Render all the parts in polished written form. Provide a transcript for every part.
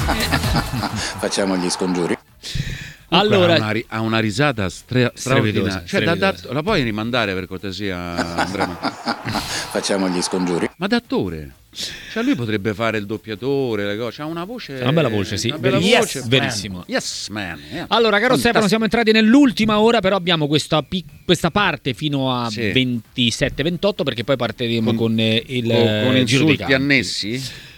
Facciamo gli scongiuri. Allora, ha una risata straordinaria. Cioè, la puoi rimandare per cortesia, Andrea? Facciamo gli scongiuri. Ma d'attore? Cioè, lui potrebbe fare il doppiatore, le cose. Ha una voce. Una bella voce, sì. Una bella voce. Verissimo. Yes, man. Yeah. Allora, caro Stefano, siamo entrati nell'ultima ora, però abbiamo questa parte fino a 27-28, perché poi partiremo con il giro dei campi. Annessi?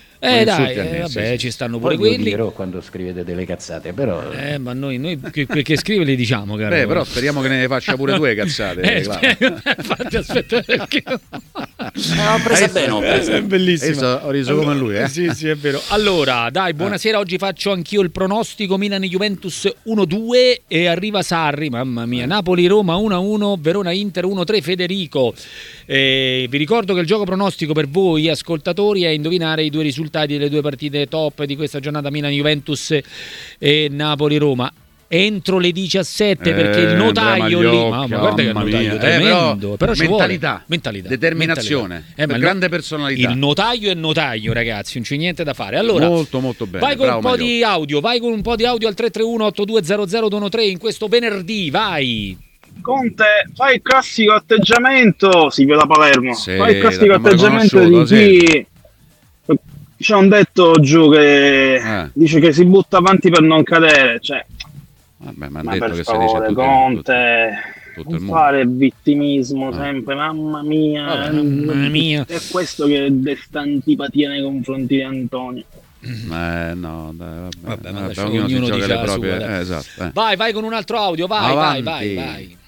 Vabbè, ci stanno pure poi quelli. Dirò quando scrivete delle cazzate, però. Ma noi che scrive le diciamo, caro. Però speriamo che ne faccia pure due cazzate. Infatti, aspetta, perché Ho presa bene. È bellissimo. Ho riso come lui, Sì, è vero. Allora, dai, buonasera. Oggi faccio anch'io il pronostico. Milan-Juventus 1-2 e arriva Sarri. Mamma mia. Napoli-Roma 1-1, Verona-Inter 1-3. Federico. Vi ricordo che il gioco pronostico per voi ascoltatori è indovinare i due risultati delle due partite top di questa giornata, Milan-Juventus e Napoli-Roma, entro le 17, perché il notaio lì, ma guarda che il notaio tremendo, però ci mentalità, vuole determinazione, grande personalità. Il notaio è notaio, ragazzi, non c'è niente da fare. Allora, molto bene. Vai con un po' di audio, al 331-8200-213 in questo venerdì, vai. Conte, fai il classico atteggiamento, Silvio da Palermo, fai il classico l'abbiamo atteggiamento di chi c'è un detto giù che dice che si butta avanti per non cadere, cioè vabbè, ma per favore, Conte, non fare vittimismo sempre, mamma mia. È questo che desta antipatia nei confronti di Antonio. No, dai, vabbè, ognuno si gioca dice le proprie sua, esatto. Vai con un altro audio, vai.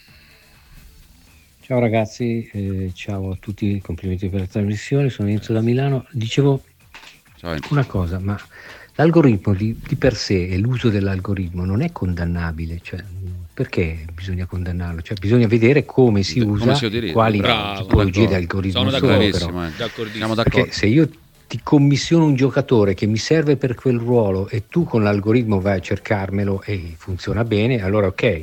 Ciao ragazzi, ciao a tutti, complimenti per la trasmissione, sono Enzo da Milano. Dicevo una cosa, ma l'algoritmo di per sé e l'uso dell'algoritmo non è condannabile, cioè perché bisogna condannarlo? Cioè bisogna vedere come si usa, quali tipologie di algoritmo sono d'accordissimo. Perché se io ti commissiono un giocatore che mi serve per quel ruolo e tu con l'algoritmo vai a cercarmelo e funziona bene, allora ok.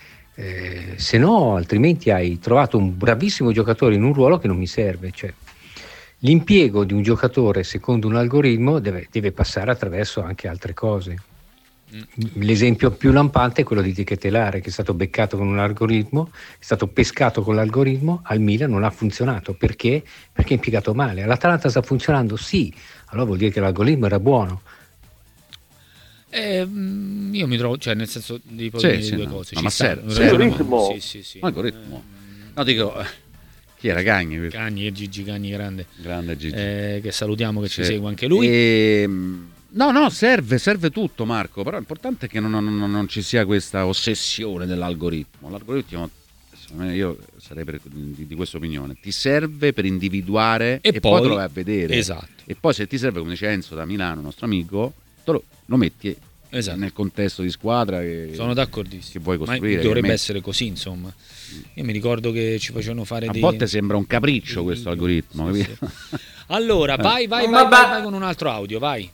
Se no, altrimenti hai trovato un bravissimo giocatore in un ruolo che non mi serve. Cioè, l'impiego di un giocatore secondo un algoritmo deve passare attraverso anche altre cose. L'esempio più lampante è quello di De Ketelaere, che è stato beccato con un algoritmo, è stato pescato con l'algoritmo, al Milan non ha funzionato. Perché? Perché è impiegato male. All'Atalanta sta funzionando? Sì, allora vuol dire che l'algoritmo era buono. Io mi trovo, cioè nel senso di due cose. Ma serve. Algoritmo. Sì. Algoritmo. No, dico, chi era Gagni? Gigi Gagni, grande Gigi. Che salutiamo, che ci segue anche lui. No, serve tutto, Marco, però è importante che non ci sia questa ossessione dell'algoritmo. L'algoritmo, io sarei di questa opinione, ti serve per individuare e poi te lo vai a vedere. Esatto. E poi se ti serve, come dice Enzo da Milano, nostro amico, lo metti nel contesto di squadra che sono d'accordissimo, che vuoi costruire. Ma dovrebbe essere così, insomma. Io mi ricordo che ci facevano fare a volte sembra un capriccio questo algoritmo, capito? Sì. Allora vai con un altro audio, vai.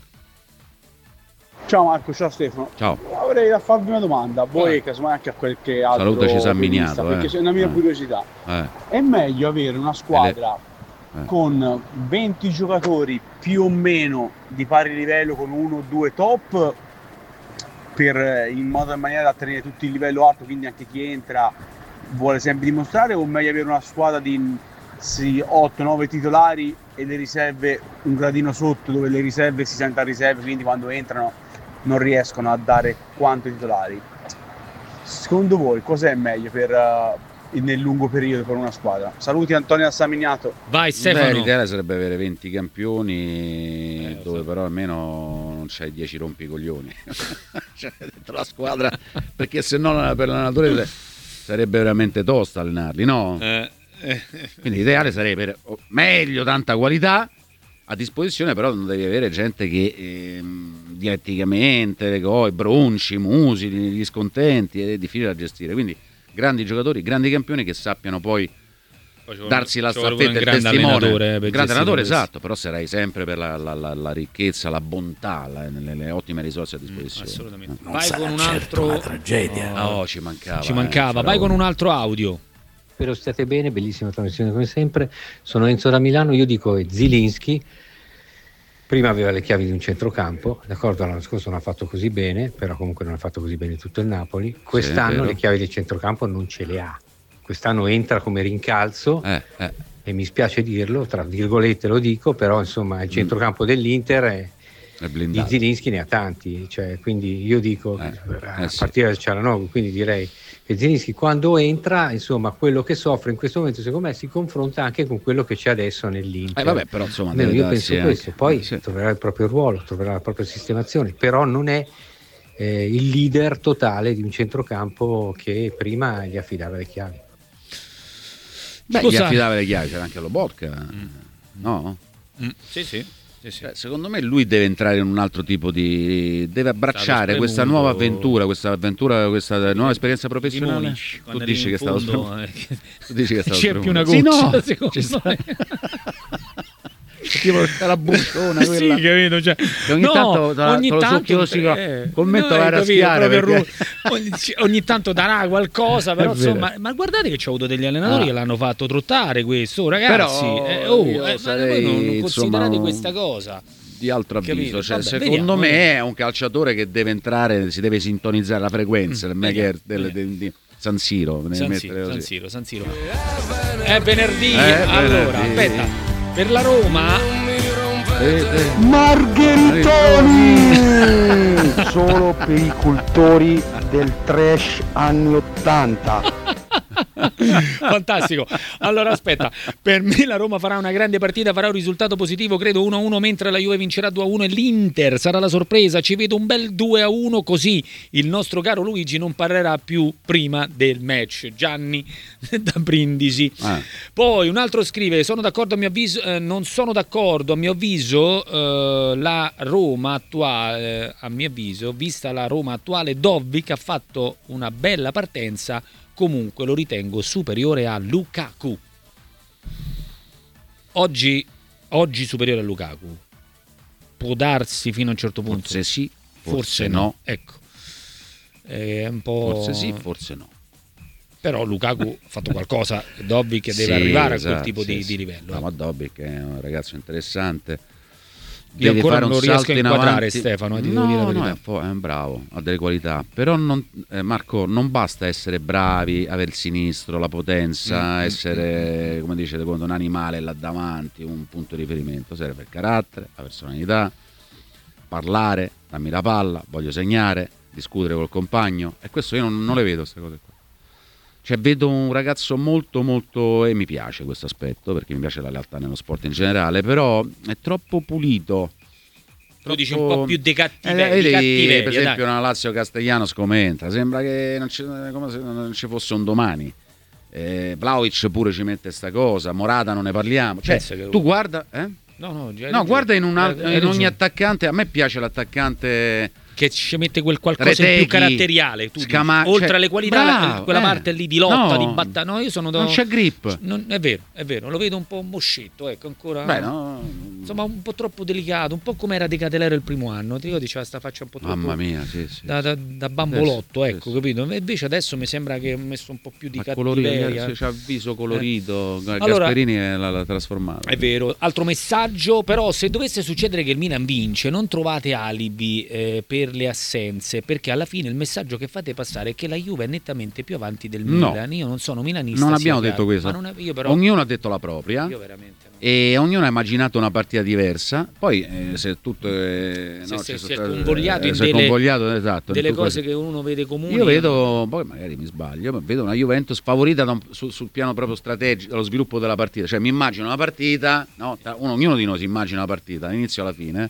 Ciao Marco, ciao Stefano. Ciao. Vorrei farvi una domanda a voi, casomai anche a qualche altro. Salutaci San Miniato, perché c'è una mia curiosità. È meglio avere una squadra con 20 giocatori più o meno di pari livello, con 1 o 2 top, in modo e maniera da tenere tutti il livello alto, quindi anche chi entra vuole sempre dimostrare, o meglio avere una squadra di 8-9 titolari e le riserve un gradino sotto, dove le riserve si sentono a riserve, quindi quando entrano non riescono a dare quanto i titolari? Secondo voi cos'è meglio nel lungo periodo per una squadra? Saluti, Antonio da San Miniato. Vai Stefano. L'idea sarebbe avere 20 campioni, dove però almeno non c'hai 10 rompicoglioni cioè, dentro la squadra, perché se no per l'allenatore sarebbe veramente tosta allenarli, no? Quindi l'ideale sarebbe meglio tanta qualità a disposizione, però non devi avere gente che dialetticamente, Bronci, Musi, gli scontenti, è difficile da gestire. Quindi grandi giocatori, grandi campioni che sappiano poi darsi la staffetta, il testimone. Grande allenatore, esatto, però sarai sempre per la ricchezza, la bontà, le ottime risorse a disposizione. Assolutamente. Vai con un altro. Una tragedia. Ci mancava. Vai con un altro audio. Spero stiate bene, bellissima trasmissione come sempre. Sono Enzo da Milano, io dico Zilinski. Prima aveva le chiavi di un centrocampo, d'accordo, l'anno scorso non ha fatto così bene, però comunque non ha fatto così bene tutto il Napoli. Quest'anno le chiavi del centrocampo non ce le ha. Quest'anno entra come rincalzo e mi spiace dirlo, tra virgolette lo dico, però insomma il centrocampo dell'Inter è di Zielinski ne ha tanti, cioè, quindi io dico a partire da Cialanoglu, quindi direi che Zielinski quando entra, insomma, quello che soffre in questo momento secondo me si confronta anche con quello che c'è adesso nell'Inter. Vabbè, però insomma, io penso questo, poi troverà il proprio ruolo, troverà la propria sistemazione, però non è il leader totale di un centrocampo che prima gli affidava le chiavi. Gli affidava le chiavi, c'era anche Lobotka, no? Sì. Secondo me lui deve entrare in un altro tipo di... deve abbracciare questa nuova avventura, questa nuova esperienza professionale. Tu dici che stavo c'è più una goccia, secondo me. Tipo la buttona quella. Sì, capito, cioè, ogni tanto commento a raschiare perché... ogni tanto darà qualcosa, però insomma, ma guardate che ci ho avuto degli allenatori che l'hanno fatto trottare questo, ragazzi. Voi non considerate questa cosa di altro avviso, cioè, secondo me è un calciatore che deve entrare, si deve sintonizzare la frequenza di San Siro. San Siro. È venerdì, allora aspetta. Per la Roma Margheritoni solo per i cultori del trash anni 80. Fantastico. Allora aspetta, per me la Roma farà una grande partita, farà un risultato positivo, credo 1-1, mentre la Juve vincerà 2-1 e l'Inter sarà la sorpresa. Ci vedo un bel 2-1, così il nostro caro Luigi non parlerà più prima del match. Gianni da Brindisi. Poi un altro scrive: sono d'accordo a mio avviso, non sono d'accordo a mio avviso, la Roma attuale, a mio avviso, vista la Roma attuale, Dobbik ha fatto una bella partenza. Comunque lo ritengo superiore a Lukaku. Oggi superiore a Lukaku. Può darsi fino a un certo punto. Forse sì, forse no. Ecco. È un po'... Forse sì, forse no. Però Lukaku ha fatto qualcosa, Dobbik deve arrivare a quel tipo di livello. No, ma Dobbik è un ragazzo interessante. Io ancora non lo riesco a inquadrare, Stefano. No, è un bravo, ha delle qualità. Però Marco, non basta essere bravi, avere il sinistro, la potenza, essere, come dice un animale là davanti, un punto di riferimento. Serve il carattere, la personalità, parlare, dammi la palla, voglio segnare, discutere col compagno. E questo io non le vedo, queste cose qua. Cioè vedo un ragazzo molto molto, e mi piace questo aspetto perché mi piace la lealtà nello sport in generale, però è troppo pulito. Tu dici un po' più di cattiveria. Per esempio una Lazio Castellanos come entra, sembra che come se non ci fosse un domani. Vlahovic pure ci mette sta cosa, Morata non ne parliamo. Cioè, tu guarda, guarda in ogni attaccante, a me piace l'attaccante che ci mette quel qualcosa in più caratteriale, oltre alle qualità, quella parte lì di lotta, di battaglia. No, io sono non c'è grip. È vero, lo vedo un po' moscetto, ecco, ancora. Insomma, un po' troppo delicato, un po' come era De Catelero il primo anno. Ti ricordi, c'era sta faccia un po' troppo. Mamma mia, sì. Da bambolotto, ecco, capito? Invece adesso mi sembra che ho messo un po' più di cattiveria. C'ha il viso colorito, Gasperini l'ha trasformato. È vero. Altro messaggio, però, se dovesse succedere che il Milan vince, non trovate alibi per le assenze, perché alla fine il messaggio che fate passare è che la Juve è nettamente più avanti del Milan. Io non sono milanista. Non abbiamo detto questo. Ognuno ha detto la propria. Io veramente e ognuno ha immaginato una partita diversa. Poi se tutto è convogliato in delle cose che uno vede comuni. Io vedo, poi magari mi sbaglio, ma vedo una Juventus favorita sul piano proprio strategico, dello sviluppo della partita. Cioè mi immagino una partita, ognuno di noi si immagina una partita dall'inizio alla fine,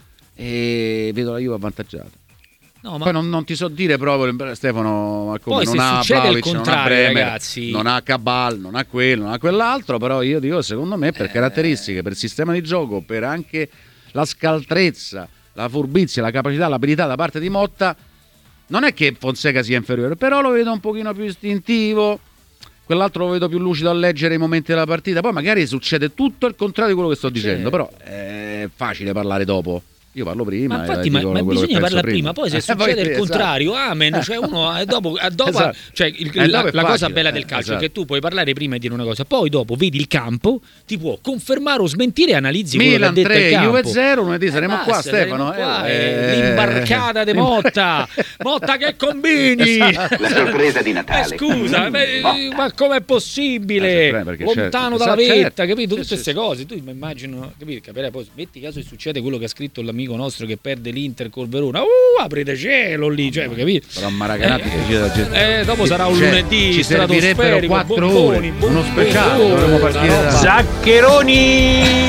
e vedo la Juve avvantaggiata. Poi non ti so dire proprio, Stefano, come non ha Vlahovic, non ha Bremer, ragazzi, non ha Cabal, non ha quello, non ha quell'altro, però io dico, secondo me, per caratteristiche, per sistema di gioco, per anche la scaltrezza, la furbizia, la capacità, l'abilità da parte di Motta, non è che Fonseca sia inferiore, però lo vedo un pochino più istintivo, quell'altro lo vedo più lucido a leggere i momenti della partita. Poi magari succede tutto il contrario di quello che sto dicendo, però è facile parlare dopo. Io parlo prima. Ma infatti, ma bisogna parlare prima, poi se succede il contrario, amen. Cioè uno dopo Esatto. cioè la cosa bella del calcio è che tu puoi parlare prima e dire una cosa, poi dopo vedi il campo, ti può confermare o smentire e analizzi quello che ha detto il campo. Juve 0, lunedì saremo qua, Stefano. L'imbarcata di Motta. Motta, che combini? La sorpresa di Natale. Scusa, ma com'è possibile? Lontano dalla vetta, capito? Tutte queste cose. Tu mi immagino, capito? Poi metti caso che succede quello che ha scritto l'amico nostro che perde l'Inter col Verona, aprite cielo lì, cioè, capito? Però Maracanati dopo sarà un lunedì, ci servirebbero 4 ore, uno speciale, dovremmo partire da Zaccheroni.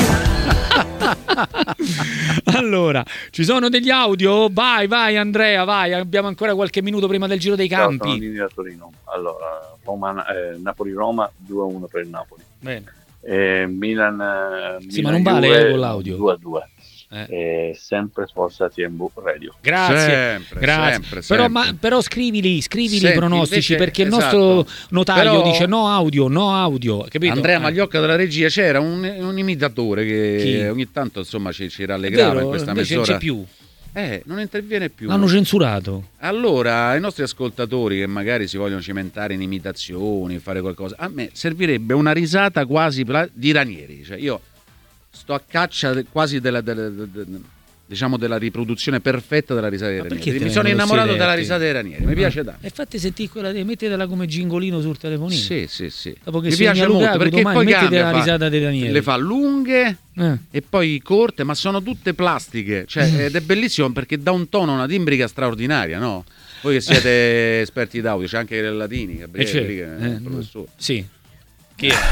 Allora, ci sono degli audio? Vai Andrea, vai, abbiamo ancora qualche minuto prima del giro dei campi. Sono Dini da Torino. Allora, Napoli-Roma 2-1 per il Napoli. Bene. Milan sì, ma non vale con l'audio. 2-2. Sempre Sporza TMV Radio. Grazie. Sempre. Però scrivili i pronostici, invece, perché il nostro notaio dice no audio, capito? Andrea Magliocca della regia, c'era un imitatore che ogni tanto insomma ci rallegrava in questa mezz'ora. Non c'è più. Non interviene più. L'hanno censurato. Allora, ai nostri ascoltatori che magari si vogliono cimentare in imitazioni, fare qualcosa, a me servirebbe una risata quasi di Ranieri. Cioè io sto a caccia quasi della riproduzione perfetta della risata dei Ranieri. Mi sono innamorato della risata dei Ranieri, mi piace tanto. E fatti sentire quella, mettetela come gingolino sul telefonino. Sì. Dopo che mi piace molto perché poi mettete la risata dei Ranieri. Le fa lunghe e poi corte, ma sono tutte plastiche, cioè, ed è bellissimo perché dà un tono, una timbrica straordinaria, no? Voi che siete esperti d'audio, c'è anche il Latini, Gabriele, il professore. Sì. Chi è?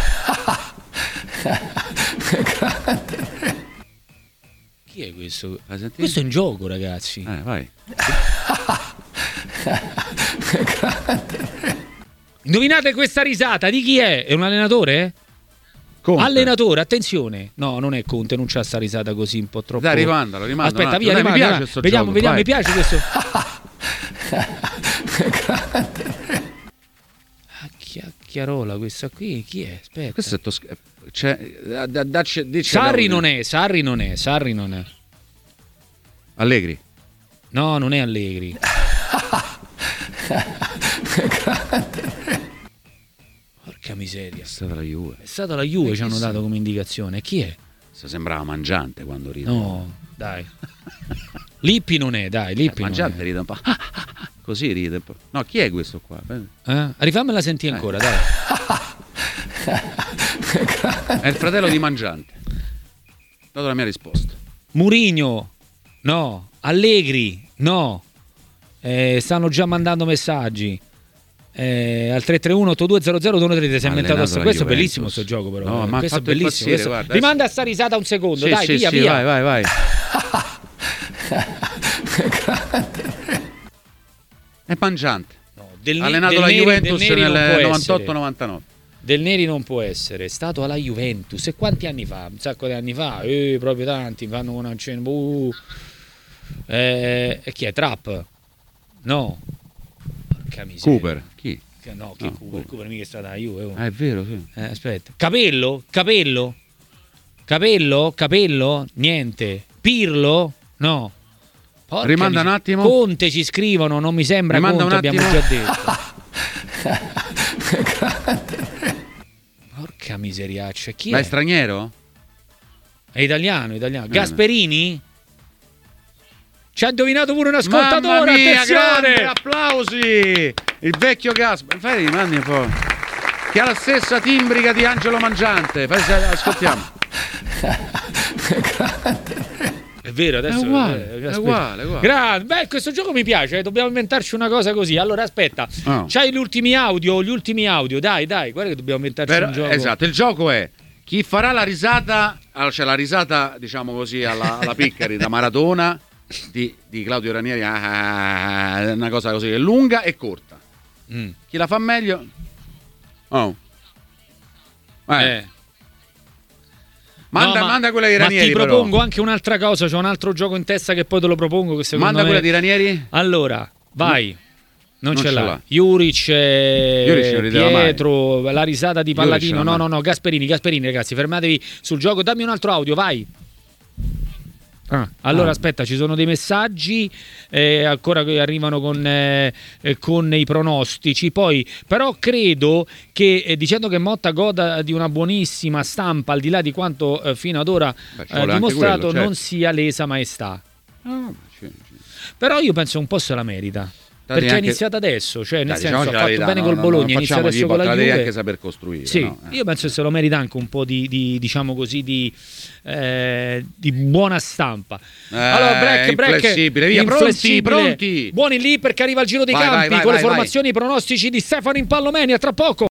Chi è questo? Questo è un gioco, ragazzi. Vai. Indovinate questa risata di chi è? È un allenatore? Conte. Allenatore, attenzione. No, non è Conte, non c'ha sta risata così un po' troppo. Dai, rimandalo. Aspetta, via, mi piace sto vediamo, gioco, mi piace questo. Chiarola, questa qui chi è? Aspetta. Questo è Sarri non è. Allegri? No, non è Allegri. Porca miseria. È stata la Juve, ci hanno dato come indicazione. Chi è? Sembrava Mangiante quando ride. No, dai. Lippi non è, dai. Mangiante ride un po'. Così ride un po'. No, chi è questo qua? Rifammela sentire ancora, dai. È il fratello di Mangiante. Ho dato la mia risposta. Mourinho, no. Allegri, no. Stanno già mandando messaggi. Al 331-8200-213 si è inventato questo è bellissimo questo gioco, però. No, ma questo è bellissimo. Guarda, rimanda sta risata un secondo, dai, via. Vai. È Mangiante. No, allenato la Juventus nel 98-99. Del Neri non può essere, è stato alla Juventus. E quanti anni fa? Un sacco di anni fa, proprio tanti, fanno una cena. E chi è? Trapp? No. Porca miseria. Cooper? Chi? No, Cooper? Cooper mica è stata la Juve. È vero, sì. Aspetta. Capello? Niente. Pirlo? No. Porca rimanda un attimo. Conte ci scrivono, non mi sembra. Rimanda Conte, un attimo. abbiamo già detto. Porca miseriaccia, chi Ma è? è straniero? È italiano. Gasperini? Ci ha indovinato pure un ascoltatore. Mamma mia, attenzione! grande, applausi! Il vecchio Gasperini. Fai rimandi un po'. Che ha la stessa timbrica di Angelo Mangiante. Ascoltiamo. È vero, adesso è uguale. Grande. Beh, questo gioco mi piace, dobbiamo inventarci una cosa così. Allora aspetta, c'hai gli ultimi audio, dai, guarda che dobbiamo inventarci un gioco. Esatto, il gioco è chi farà la risata, cioè la risata, diciamo così, alla Piccari da Maradona di Claudio Ranieri, una cosa così, è lunga e corta. Chi la fa meglio? Manda quella di Ranieri. Ma ti propongo anche un'altra cosa, c'ho un altro gioco in testa che poi te lo propongo, che secondo manda quella di Ranieri? Allora, vai. Non ce l'ha. Juric, Pietro, la risata di Palladino. No, Gasperini, ragazzi, fermatevi sul gioco. Dammi un altro audio, vai. Allora aspetta, ci sono dei messaggi ancora che arrivano con i pronostici, poi però credo che dicendo che Motta goda di una buonissima stampa al di là di quanto fino ad ora dimostrato quello, certo. Non sia lesa maestà. Però io penso un po' se la merita. Perché è iniziata adesso, cioè nel senso ha fatto bene col Bologna, inizia adesso con la Juve. Devi anche saper costruire. Sì, no? Io penso che se lo merita anche un po' di diciamo così di buona stampa. Allora break, via, pronti. Buoni lì perché arriva il giro dei campi con le formazioni e i pronostici di Stefano Impallomeni, a tra poco.